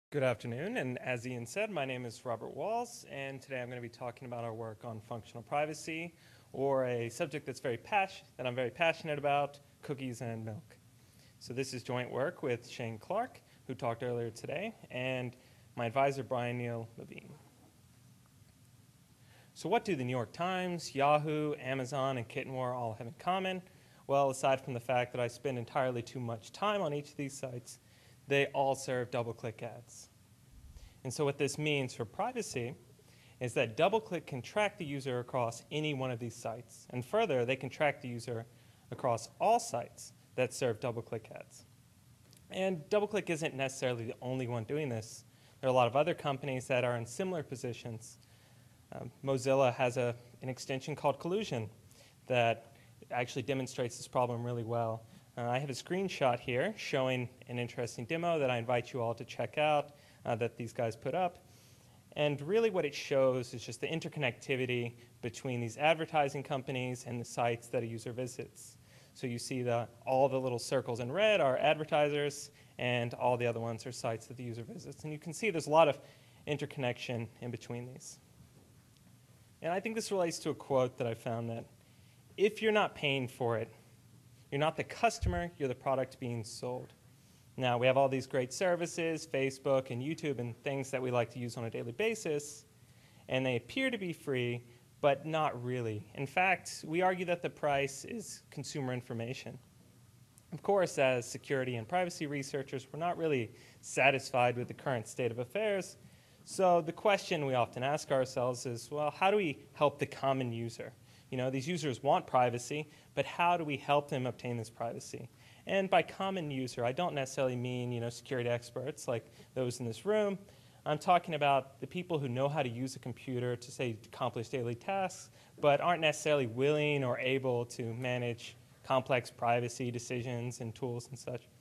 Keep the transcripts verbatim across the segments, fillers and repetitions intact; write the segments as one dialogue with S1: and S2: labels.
S1: Good afternoon, and as Ian said, my name is Robert Walls, and today I'm going to be talking about our work on functional privacy, or a subject that's very pas- that I'm very passionate about, cookies and milk. So this is joint work with Shane Clark, who talked earlier today, and my advisor, Brian Neal Levine. So what do the New York Times, Yahoo, Amazon, and Kittenwar all have in common? Well, aside from the fact that I spend entirely too much time on each of these sites, they all serve double-click ads. And so what this means for privacy is that DoubleClick can track the user across any one of these sites. And further, they can track the user across all sites that serve DoubleClick ads. And DoubleClick isn't necessarily the only one doing this. There are a lot of other companies that are in similar positions. Um, Mozilla has a, an extension called Collusion that actually demonstrates this problem really well. Uh, I have a screenshot here showing an interesting demo that I invite you all to check out uh, that these guys put up. And really what it shows is just the interconnectivity between these advertising companies and the sites that a user visits. So you see the, all the little circles in red are advertisers, and all the other ones are sites that the user visits. And you can see there's a lot of interconnection in between these. And I think this relates to a quote that I found that if you're not paying for it, you're not the customer, you're the product being sold. Now, we have all these great services, Facebook and YouTube and things that we like to use on a daily basis, and they appear to be free, but not really. In fact, we argue that the price is consumer information. Of course, as security and privacy researchers, we're not really satisfied with the current state of affairs, so the question we often ask ourselves is, well, how do we help the common user? You know, these users want privacy, but how do we help them obtain this privacy? And by common user, I don't necessarily mean, you know, security experts like those in this room. I'm talking about the people who know how to use a computer to, say, accomplish daily tasks, but aren't necessarily willing or able to manage complex privacy decisions and tools and such.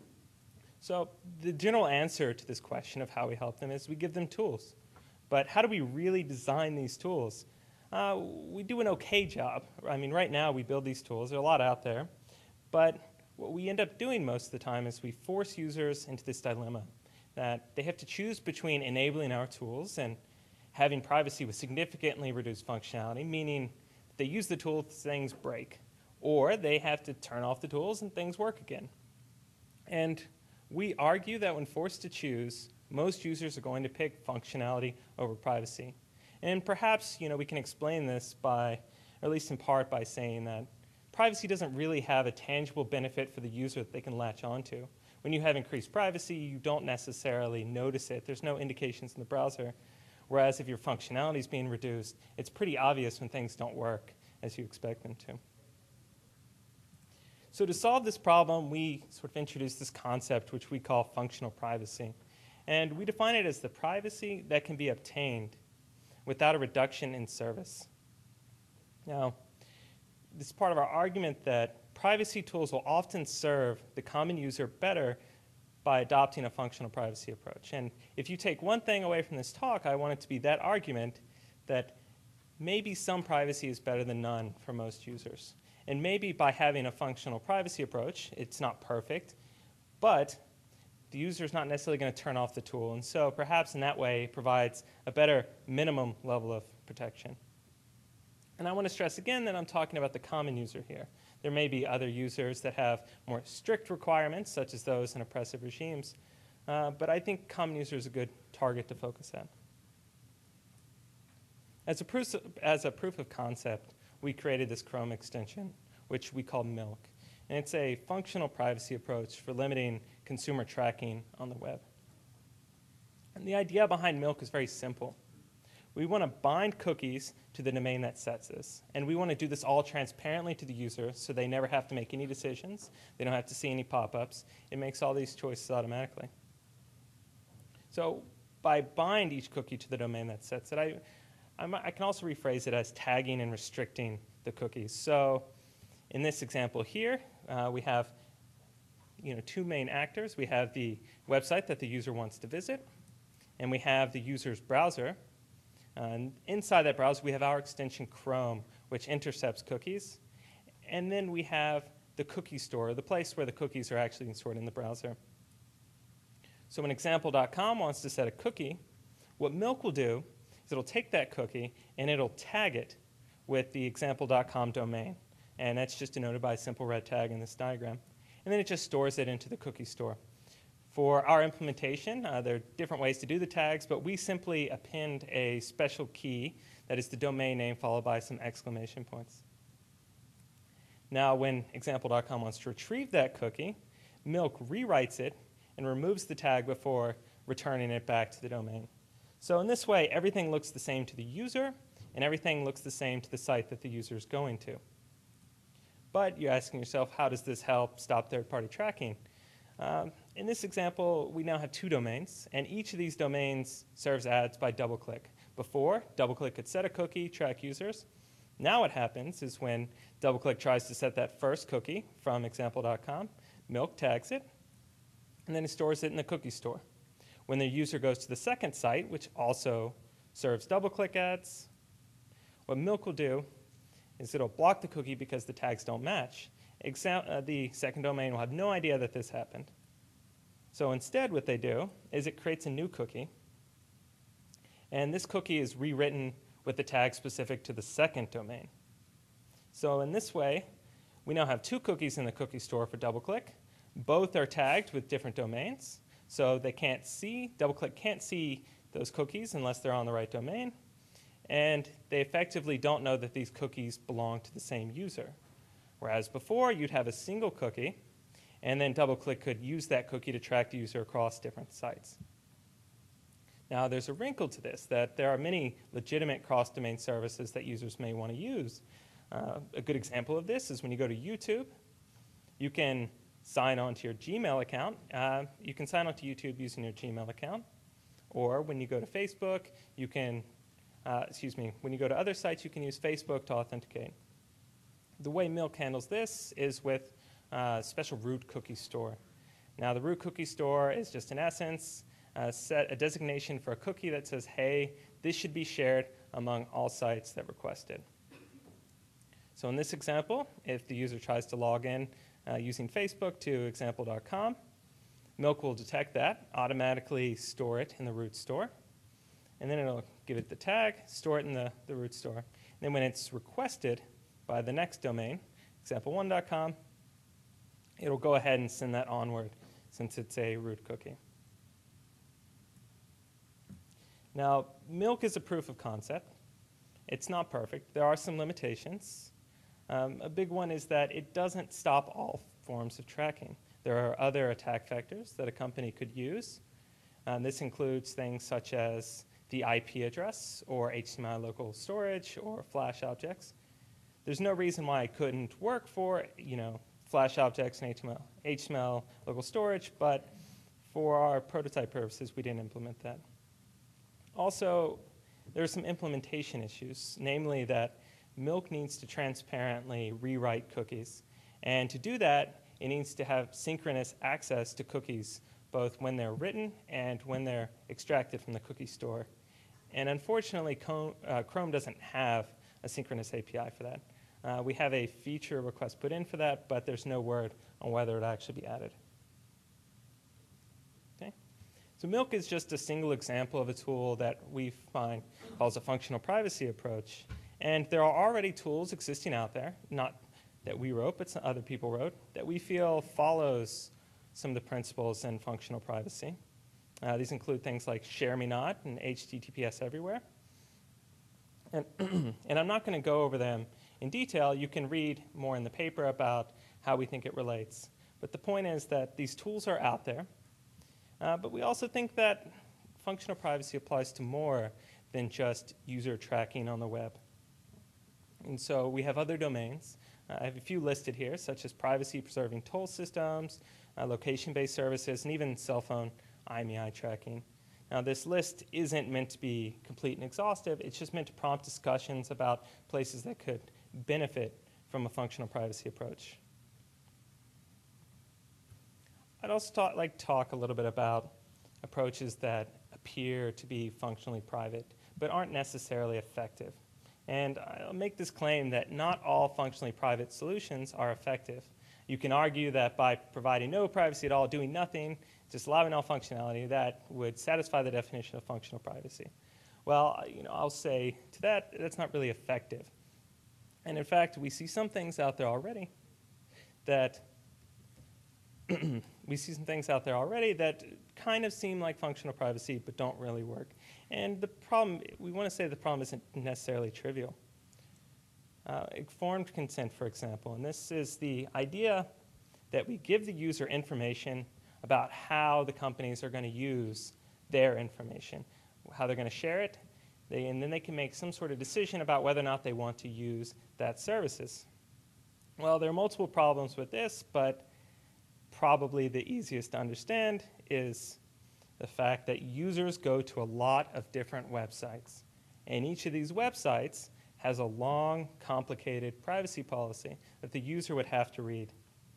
S1: So the general answer to this question of how we help them is we give them tools. But how do we really design these tools? Uh, we do an okay job. I mean, right now we build these tools. There are a lot out there. But what we end up doing most of the time is we force users into this dilemma that they have to choose between enabling our tools and having privacy with significantly reduced functionality, meaning if they use the tool, things break. Or they have to turn off the tools and things work again. And we argue that when forced to choose, most users are going to pick functionality over privacy. And perhaps, you know, we can explain this by, or at least in part, by saying that privacy doesn't really have a tangible benefit for the user that they can latch onto. When you have increased privacy, you don't necessarily notice it. There's no indications in the browser. Whereas if your functionality is being reduced, it's pretty obvious when things don't work as you expect them to. So to solve this problem, we sort of introduced this concept which we call functional privacy. And we define it as the privacy that can be obtained without a reduction in service. Now, this is part of our argument that privacy tools will often serve the common user better by adopting a functional privacy approach. And if you take one thing away from this talk, I want it to be that argument that maybe some privacy is better than none for most users. And maybe by having a functional privacy approach, it's not perfect, but the user is not necessarily going to turn off the tool. And so perhaps in that way it provides a better minimum level of protection. And I want to stress again that I'm talking about the common user here. There may be other users that have more strict requirements, such as those in oppressive regimes, uh, but I think common user is a good target to focus on. As a, proof, as a proof of concept, we created this Chrome extension, which we call Milk. And it's a functional privacy approach for limiting consumer tracking on the web. And the idea behind Milk is very simple. We want to bind cookies to the domain that sets this. And we want to do this all transparently to the user so they never have to make any decisions. They don't have to see any pop-ups. It makes all these choices automatically. So by bind each cookie to the domain that sets it, I, I'm, I can also rephrase it as tagging and restricting the cookies. So in this example here, uh, we have you know, two main actors. We have the website that the user wants to visit, and we have the user's browser. And inside that browser, we have our extension Chrome, which intercepts cookies. And then we have the cookie store, the place where the cookies are actually stored in the browser. So when example dot com wants to set a cookie, what Milk will do is it'll take that cookie and it'll tag it with the example dot com domain. And that's just denoted by a simple red tag in this diagram. And then it just stores it into the cookie store. For our implementation, uh, there are different ways to do the tags, but we simply append a special key that is the domain name followed by some exclamation points. Now, when example dot com wants to retrieve that cookie, Milk rewrites it and removes the tag before returning it back to the domain. So in this way, everything looks the same to the user, and everything looks the same to the site that the user is going to. But you're asking yourself, how does this help stop third-party tracking? Um, in this example, we now have two domains, and each of these domains serves ads by DoubleClick. Before, DoubleClick could set a cookie, track users. Now what happens is when DoubleClick tries to set that first cookie from example dot com, Milk tags it, and then it stores it in the cookie store. When the user goes to the second site, which also serves DoubleClick ads, what Milk will do is it'll block the cookie because the tags don't match. Exam uh, the second domain will have no idea that this happened. So instead what they do is it creates a new cookie, and this cookie is rewritten with the tag specific to the second domain. So in this way, we now have two cookies in the cookie store for DoubleClick. Both are tagged with different domains, so they can't see, DoubleClick can't see those cookies unless they're on the right domain, and they effectively don't know that these cookies belong to the same user. Whereas before, you'd have a single cookie, and then DoubleClick could use that cookie to track the user across different sites. Now, there's a wrinkle to this, that there are many legitimate cross-domain services that users may want to use. Uh, a good example of this is when you go to YouTube, you can sign on to your Gmail account. Uh, you can sign on to YouTube using your Gmail account. Or when you go to Facebook, you can, uh, excuse me, when you go to other sites, you can use Facebook to authenticate. The way Milk handles this is with a special root cookie store. Now, the root cookie store is just, in essence, uh, set a designation for a cookie that says, hey, this should be shared among all sites that request it. So in this example, if the user tries to log in uh, using Facebook to example dot com, Milk will detect that, automatically store it in the root store, and then it'll give it the tag, store it in the, the root store. And then when it's requested by the next domain, example one dot com, it'll go ahead and send that onward since it's a root cookie. Now, Milk is a proof of concept. It's not perfect. There are some limitations. Um, a big one is that it doesn't stop all forms of tracking. There are other attack vectors that a company could use. Um, this includes things such as the I P address or H T M L local storage or Flash objects. There's no reason why it couldn't work for, you know, Flash objects and H T M L, H T M L local storage, but for our prototype purposes, we didn't implement that. Also, there are some implementation issues, namely that Milk needs to transparently rewrite cookies. And to do that, it needs to have synchronous access to cookies, both when they're written and when they're extracted from the cookie store. And unfortunately, Chrome doesn't have a synchronous A P I for that. Uh, we have a feature request put in for that, but there's no word on whether it'll actually be added. Okay. So Milk is just a single example of a tool that we find calls a functional privacy approach. And there are already tools existing out there, not that we wrote, but some other people wrote, that we feel follows some of the principles in functional privacy. Uh, these include things like Share Me Not and H T T P S Everywhere. And, and I'm not going to go over them in detail. You can read more in the paper about how we think it relates. But the point is that these tools are out there. Uh, but we also think that functional privacy applies to more than just user tracking on the web. And so we have other domains. Uh, I have a few listed here, such as privacy-preserving toll systems, uh, location-based services, and even cell phone I M E I tracking. Now, this list isn't meant to be complete and exhaustive. It's just meant to prompt discussions about places that could benefit from a functional privacy approach. I'd also talk, like to talk a little bit about approaches that appear to be functionally private, but aren't necessarily effective. And I'll make this claim that not all functionally private solutions are effective. You can argue that by providing no privacy at all, doing nothing, just allowing all functionality, that would satisfy the definition of functional privacy. Well, you know, I'll say to that, that's not really effective. And in fact, we see some things out there already that we see some things out there already that kind of seem like functional privacy but don't really work. And the problem, we want to say the problem isn't necessarily trivial. Uh, informed consent, for example, and this is the idea that we give the user information about how the companies are going to use their information, how they're going to share it, they, and then they can make some sort of decision about whether or not they want to use that services. Well, there are multiple problems with this, but probably the easiest to understand is the fact that users go to a lot of different websites, and each of these websites has a long, complicated privacy policy that the user would have to read.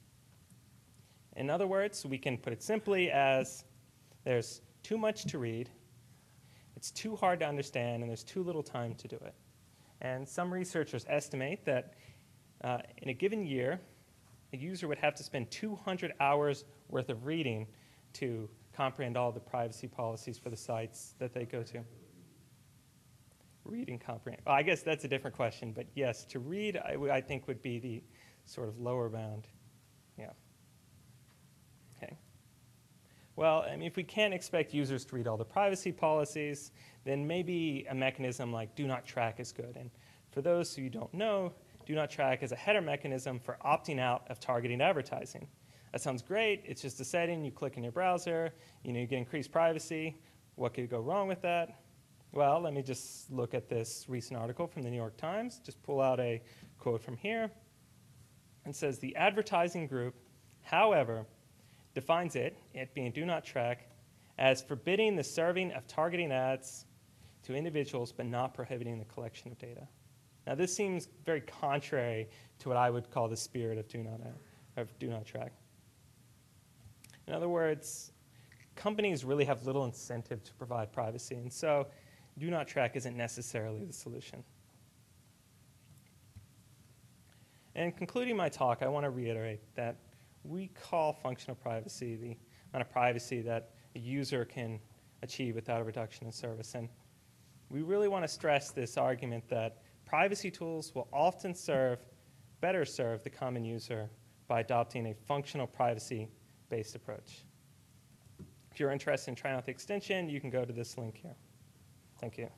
S1: In other words, we can put it simply as there's too much to read, it's too hard to understand, and there's too little time to do it. And some researchers estimate that uh, in a given year, a user would have to spend two hundred hours worth of reading to comprehend all the privacy policies for the sites that they go to. Read and comprehend. Well, I guess that's a different question, but yes, to read, I, I think, would be the sort of lower bound. Yeah. Okay. Well, I mean, if we can't expect users to read all the privacy policies, then maybe a mechanism like do not track is good. And for those who don't know, do not track is a header mechanism for opting out of targeting advertising. That sounds great. It's just a setting. You click in your browser. You know, you get increased privacy. What could go wrong with that? Well, let me just look at this recent article from the New York Times. Just pull out a quote from here. It says, the advertising group, however, defines it, it being do not track, as forbidding the serving of targeting ads to individuals but not prohibiting the collection of data. Now, this seems very contrary to what I would call the spirit of do not, of do not track. In other words, companies really have little incentive to provide privacy, and so do not track isn't necessarily the solution. And concluding my talk, I want to reiterate that we call functional privacy the amount of privacy that a user can achieve without a reduction in service. And we really want to stress this argument that privacy tools will often serve, better serve the common user by adopting a functional privacy-based approach. If you're interested in trying out the extension, you can go to this link here. Thank you.